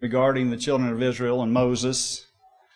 regarding the children of Israel and Moses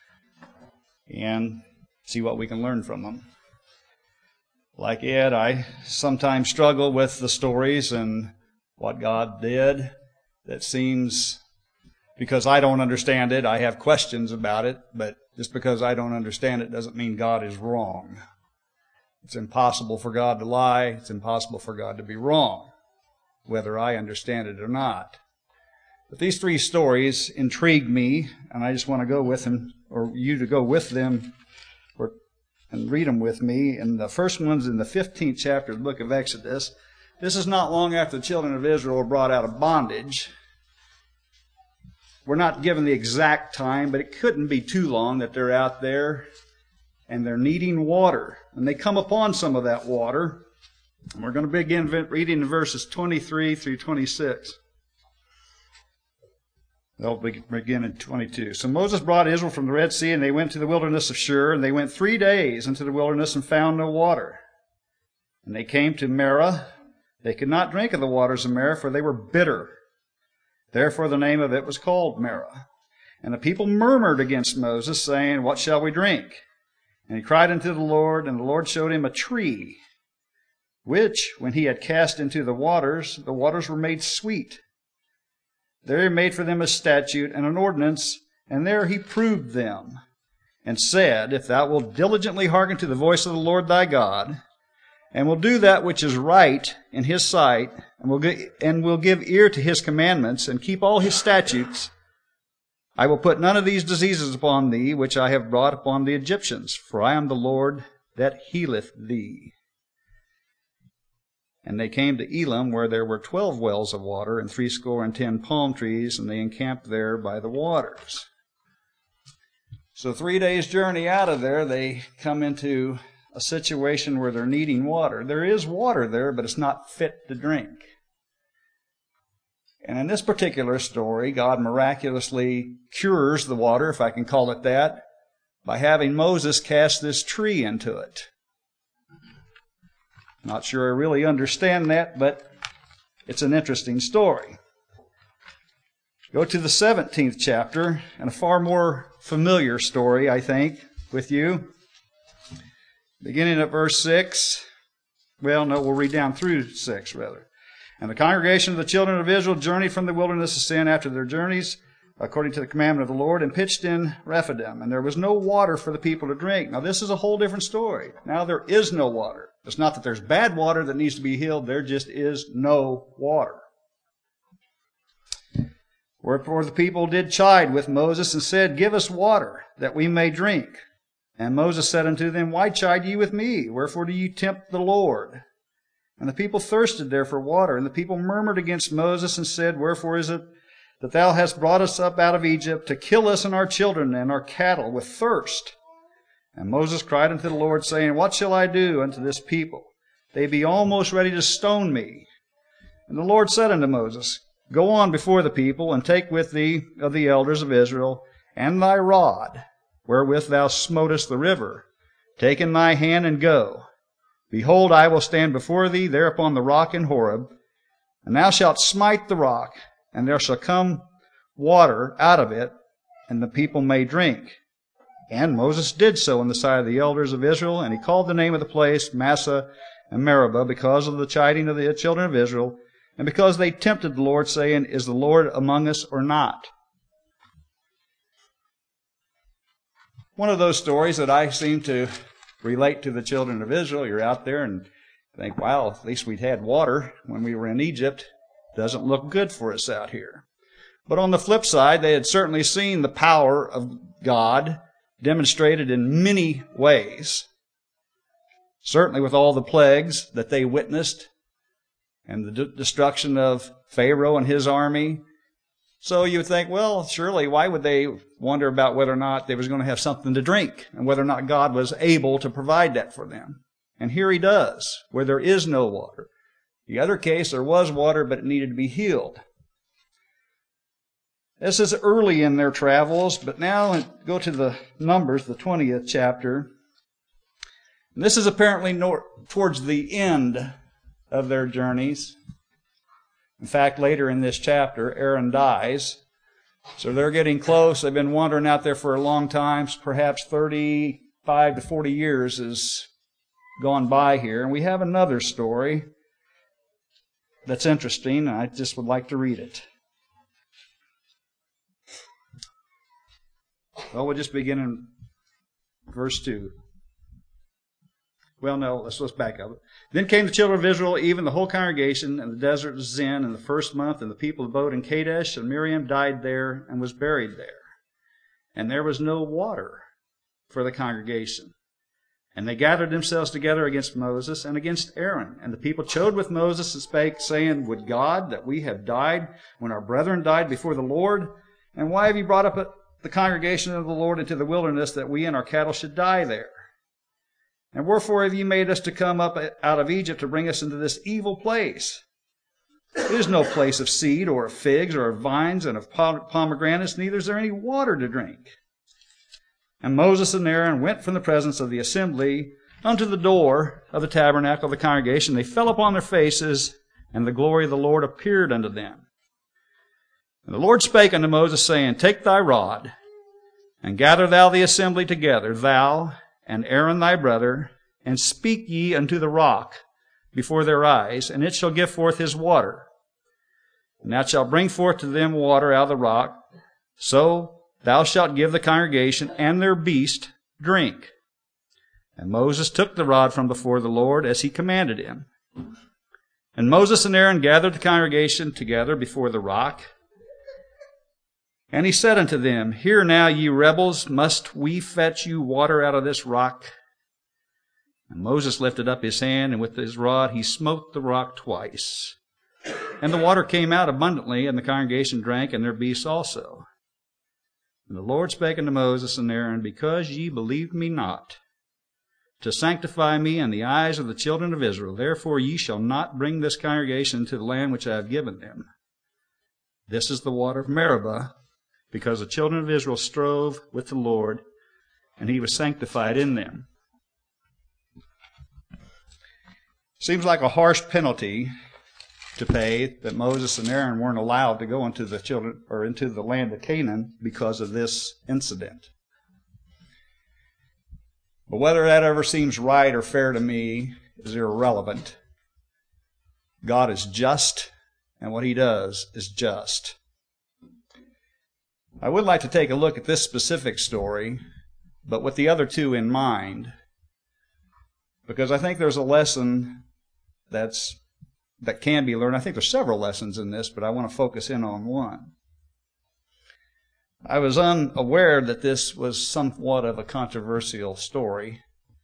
and see what we can learn from them. Like Ed, I sometimes struggle with the stories and what God did that seems, because I don't understand it, I have questions about it, but just because I don't understand it doesn't mean God is wrong. It's impossible for God to lie. It's impossible for God to be wrong, whether I understand it or not. But these three stories intrigue me, and I just want to go with them, or you to go with them, and read them with me. And the first one's in the 15th chapter of the book of Exodus. This is not long after the children of Israel were brought out of bondage. We're not given the exact time, but it couldn't be too long that they're out there and they're needing water. And they come upon some of that water. And we're going to begin reading in verses 23 through 26. They'll begin in 22. So Moses brought Israel from the Red Sea, and they went to the wilderness of Shur, and they went 3 days into the wilderness and found no water. And they came to Marah. They could not drink of the waters of Marah, for they were bitter. Therefore the name of it was called Marah. And the people murmured against Moses, saying, "What shall we drink?" And he cried unto the Lord, and the Lord showed him a tree, which, when he had cast into the waters were made sweet. There he made for them a statute and an ordinance, and there he proved them, and said, "If thou wilt diligently hearken to the voice of the Lord thy God, and will do that which is right in his sight, and will give ear to his commandments, and keep all his statutes, I will put none of these diseases upon thee, which I have brought upon the Egyptians, for I am the Lord that healeth thee." And they came to Elim, where there were 12 wells of water, and 70 palm trees, and they encamped there by the waters. So 3 days' journey out of there, they come into a situation where they're needing water. There is water there, but it's not fit to drink. And in this particular story, God miraculously cures the water, if I can call it that, by having Moses cast this tree into it. Not sure I really understand that, but it's an interesting story. Go to the 17th chapter, and a far more familiar story, I think, with you. Beginning at verse 6. Well, no, we'll read down through 6, rather. "And the congregation of the children of Israel journeyed from the wilderness of Sin after their journeys, according to the commandment of the Lord, and pitched in Rephidim. And there was no water for the people to drink." Now, this is a whole different story. Now there is no water. It's not that there's bad water that needs to be healed. There just is no water. "Wherefore the people did chide with Moses, and said, Give us water, that we may drink. And Moses said unto them, Why chide ye with me? Wherefore do ye tempt the Lord? And the people thirsted there for water. And the people murmured against Moses, and said, Wherefore is it that thou hast brought us up out of Egypt, to kill us and our children and our cattle with thirst? And Moses cried unto the Lord, saying, What shall I do unto this people? They be almost ready to stone me. And the Lord said unto Moses, Go on before the people, and take with thee of the elders of Israel, and thy rod, wherewith thou smotest the river. Take in thy hand, and go. Behold, I will stand before thee there upon the rock in Horeb, and thou shalt smite the rock, and there shall come water out of it, and the people may drink. And Moses did so in the sight of the elders of Israel, and he called the name of the place Massah and Meribah, because of the chiding of the children of Israel, and because they tempted the Lord, saying, Is the Lord among us or not? One of those stories that I seem to relate to the children of Israel. You're out there and think, wow, at least we'd had water when we were in Egypt. Doesn't look good for us out here. But on the flip side, they had certainly seen the power of God demonstrated in many ways. Certainly with all the plagues that they witnessed and the destruction of Pharaoh and his army. So you would think, well, surely why would they wonder about whether or not they was going to have something to drink and whether or not God was able to provide that for them? And here he does, where there is no water. The other case, there was water, but it needed to be healed. This is early in their travels, but now go to the Numbers, the 20th chapter. And this is apparently towards the end of their journeys. In fact, later in this chapter, Aaron dies. So they're getting close. They've been wandering out there for a long time. Perhaps 35 to 40 years has gone by here. And we have another story that's interesting, and I just would like to read it. Well, we'll just begin in verse 2. Well, no, let's back up. Then came the children of Israel, even the whole congregation, in the desert of Zin in the first month, and the people abode in Kadesh, and Miriam died there and was buried there. And there was no water for the congregation. And they gathered themselves together against Moses and against Aaron. And the people chode with Moses and spake, saying, Would God that we have died when our brethren died before the Lord? And why have you brought up the congregation of the Lord into the wilderness, that we and our cattle should die there? And wherefore have you made us to come up out of Egypt to bring us into this evil place? It is no place of seed, or of figs, or of vines, and of pomegranates, neither is there any water to drink. And Moses and Aaron went from the presence of the assembly unto the door of the tabernacle of the congregation. They fell upon their faces, and the glory of the Lord appeared unto them. And the Lord spake unto Moses, saying, Take thy rod, and gather thou the assembly together, thou and Aaron thy brother, and speak ye unto the rock before their eyes, and it shall give forth his water. And thou shalt bring forth to them water out of the rock, so thou shalt give the congregation and their beast drink. And Moses took the rod from before the Lord, as he commanded him. And Moses and Aaron gathered the congregation together before the rock. And he said unto them, Hear now, ye rebels, must we fetch you water out of this rock? And Moses lifted up his hand, and with his rod he smote the rock twice. And the water came out abundantly, and the congregation drank, and their beasts also. And the Lord spake unto Moses and Aaron, Because ye believed me not, to sanctify me in the eyes of the children of Israel, therefore ye shall not bring this congregation to the land which I have given them. This is the water of Meribah, because the children of Israel strove with the Lord, and he was sanctified in them. Seems like a harsh penalty to pay that Moses and Aaron weren't allowed to go into the land of Canaan because of this incident. But whether that ever seems right or fair to me is irrelevant. God is just, and what he does is just. I would like to take a look at this specific story, but with the other two in mind, because I think there's a lesson that can be learned. I think there's several lessons in this, but I want to focus in on one. I was unaware that this was somewhat of a controversial story.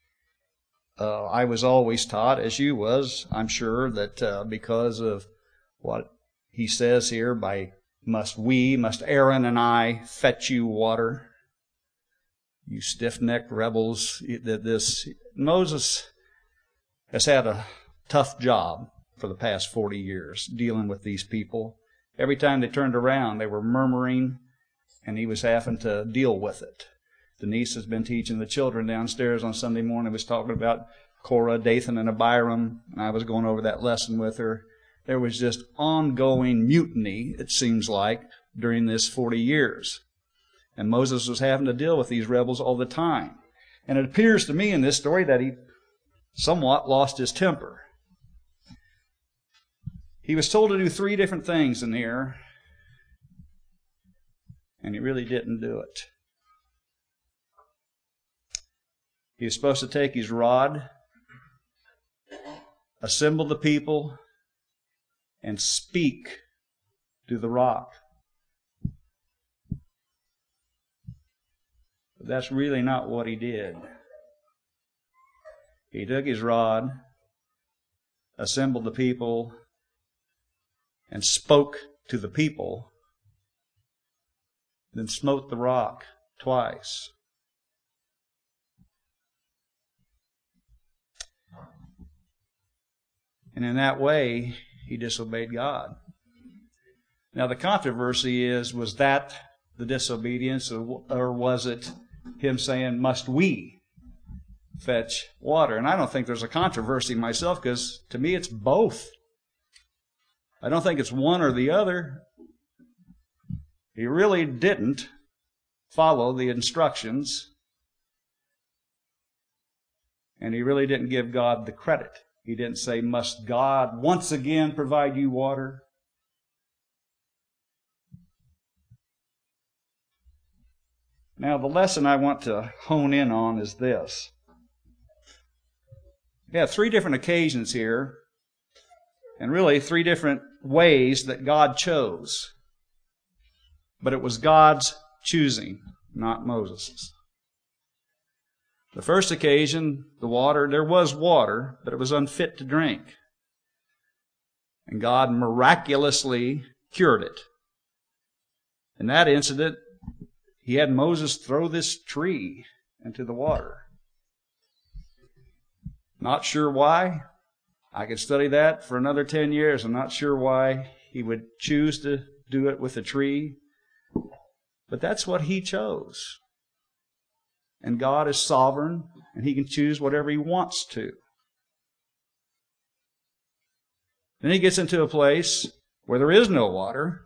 I was always taught, as you was, I'm sure, that because of what he says here, must Aaron and I fetch you water? You stiff-necked rebels. Moses has had a tough job for the past 40 years dealing with these people. Every time they turned around, they were murmuring, and he was having to deal with it. Denise has been teaching the children downstairs on Sunday morning. Was talking about Korah, Dathan, and Abiram, and I was going over that lesson with her. There was just ongoing mutiny, it seems like, during this 40 years. And Moses was having to deal with these rebels all the time. And it appears to me in this story that he somewhat lost his temper. He was told to do 3 different things in here, and he really didn't do it. He was supposed to take his rod, assemble the people, and speak to the rock. But that's really not what he did. He took his rod, assembled the people, and spoke to the people, then smote the rock twice. And in that way, he disobeyed God. Now the controversy is, was that the disobedience, or was it him saying, must we fetch water? And I don't think there's a controversy myself, because to me it's both. I don't think it's one or the other. He really didn't follow the instructions, and he really didn't give God the credit. He didn't say, "Must God once again provide you water?" Now, the lesson I want to hone in on is this. We have 3 different occasions here, and really 3 different ways that God chose. But it was God's choosing, not Moses'. The first occasion, there was water, but it was unfit to drink. And God miraculously cured it. In that incident, he had Moses throw this tree into the water. Not sure why. I could study that for another 10 years. I'm not sure why he would choose to do it with a tree. But that's what he chose. And God is sovereign, and he can choose whatever he wants to. Then he gets into a place where there is no water.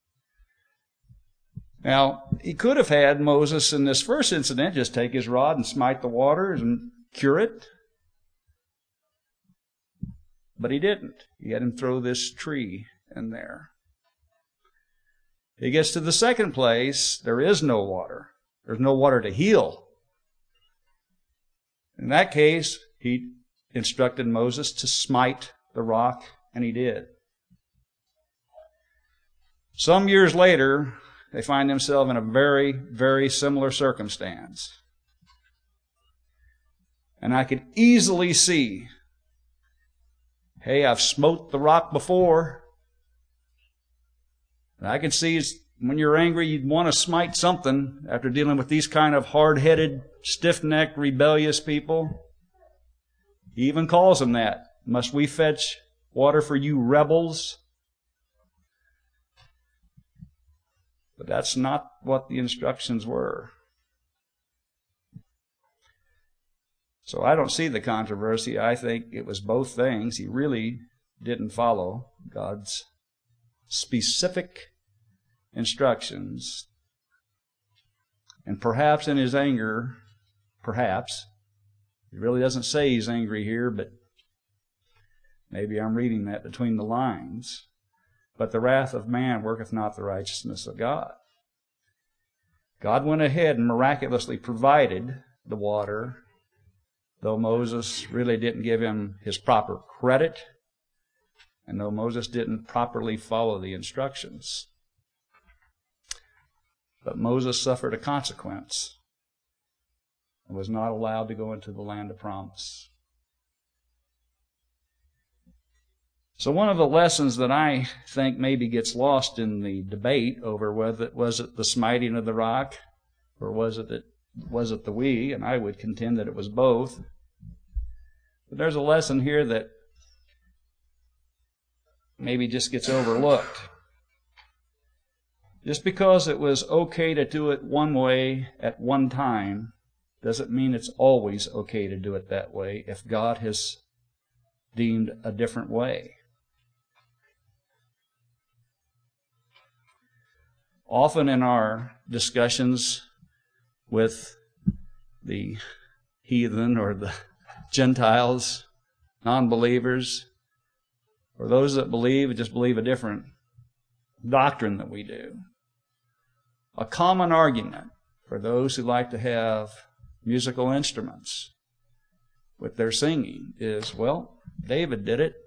Now, he could have had Moses in this first incident just take his rod and smite the waters and cure it. But he didn't. He had him throw this tree in there. He gets to the second place. There is no water. There's no water to heal. In that case, he instructed Moses to smite the rock, and he did. Some years later, they find themselves in a very, very similar circumstance. And I could easily see, hey, I've smote the rock before. And I can see when you're angry, you'd want to smite something after dealing with these kind of hard-headed, stiff-necked, rebellious people. He even calls them that. Must we fetch water for you rebels? But that's not what the instructions were. So I don't see the controversy. I think it was both things. He really didn't follow God's specific instructions. And perhaps in his anger, he really doesn't say he's angry here, but maybe I'm reading that between the lines. But the wrath of man worketh not the righteousness of God. God went ahead and miraculously provided the water, though Moses really didn't give him his proper credit, and though Moses didn't properly follow the instructions. But Moses suffered a consequence and was not allowed to go into the land of promise. So one of the lessons that I think maybe gets lost in the debate over whether was it the smiting of the rock or was it the we, and I would contend that it was both. But there's a lesson here that maybe just gets overlooked. Just because it was okay to do it one way at one time doesn't mean it's always okay to do it that way if God has deemed a different way. Often in our discussions with the heathen or the Gentiles, non-believers, or those that believe just believe a different doctrine that we do, a common argument for those who like to have musical instruments with their singing is, well, David did it.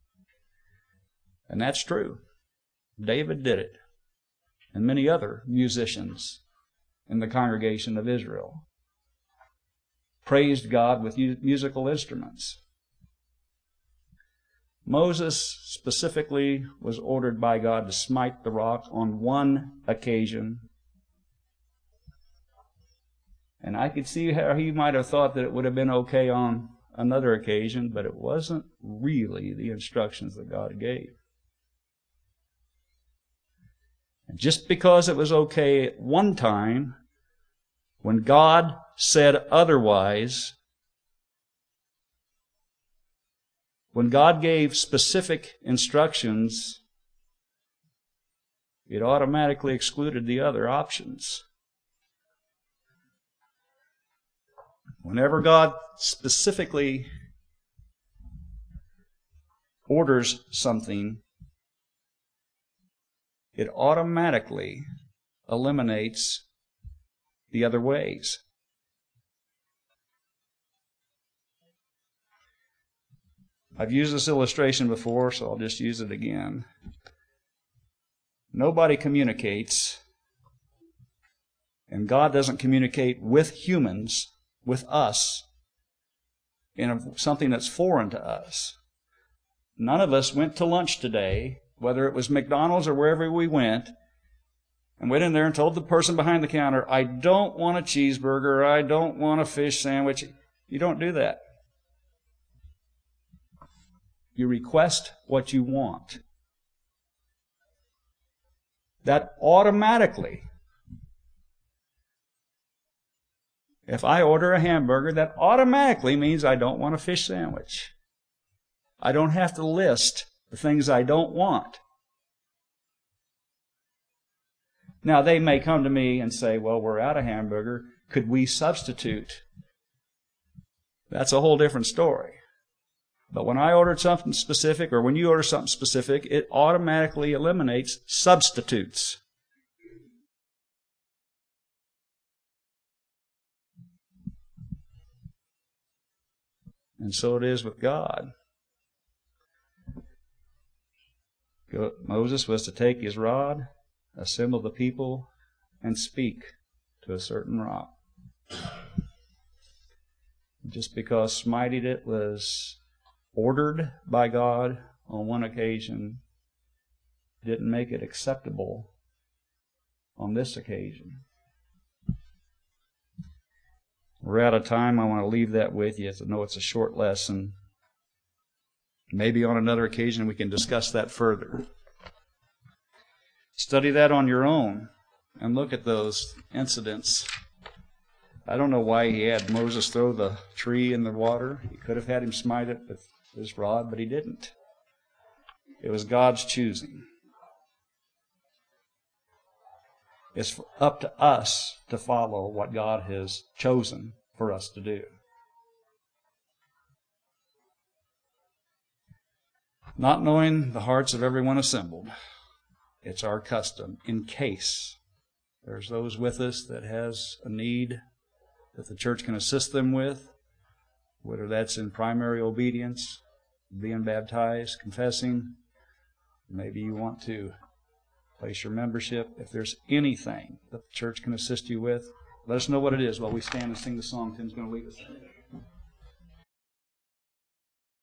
And that's true. David did it. And many other musicians in the congregation of Israel praised God with musical instruments. Moses specifically was ordered by God to smite the rock on one occasion. And I could see how he might have thought that it would have been okay on another occasion, but it wasn't really the instructions that God gave. And just because it was okay at one time, when God said otherwise, when God gave specific instructions, It automatically excluded the other options. Whenever God specifically orders something, it automatically eliminates the other ways. I've used this illustration before, so I'll just use it again. Nobody communicates, and God doesn't communicate with humans, with us, in something that's foreign to us. None of us went to lunch today, whether it was McDonald's or wherever we went, and went in there and told the person behind the counter, I don't want a cheeseburger, I don't want a fish sandwich. You don't do that. You request what you want. That automatically, if I order a hamburger, that automatically means I don't want a fish sandwich. I don't have to list the things I don't want. Now, they may come to me and say, well, we're out of hamburger. Could we substitute? That's a whole different story. But when I ordered something specific, or when you order something specific, it automatically eliminates substitutes. And so it is with God. Moses was to take his rod, assemble the people, and speak to a certain rock. Just because smiting it was ordered by God on one occasion didn't make it acceptable on this occasion. We're out of time. I want to leave that with you. I know it's a short lesson. Maybe on another occasion we can discuss that further. Study that on your own and look at those incidents. I don't know why he had Moses throw the tree in the water. He could have had him smite it with his rod, but he didn't. It was God's choosing. It's up to us to follow what God has chosen for us to do. Not knowing the hearts of everyone assembled, it's our custom, in case there's those with us that has a need that the church can assist them with, whether that's in primary obedience, being baptized, confessing. Maybe you want to place your membership. If there's anything that the church can assist you with, let us know what it is while we stand and sing the song Tim's going to lead us in.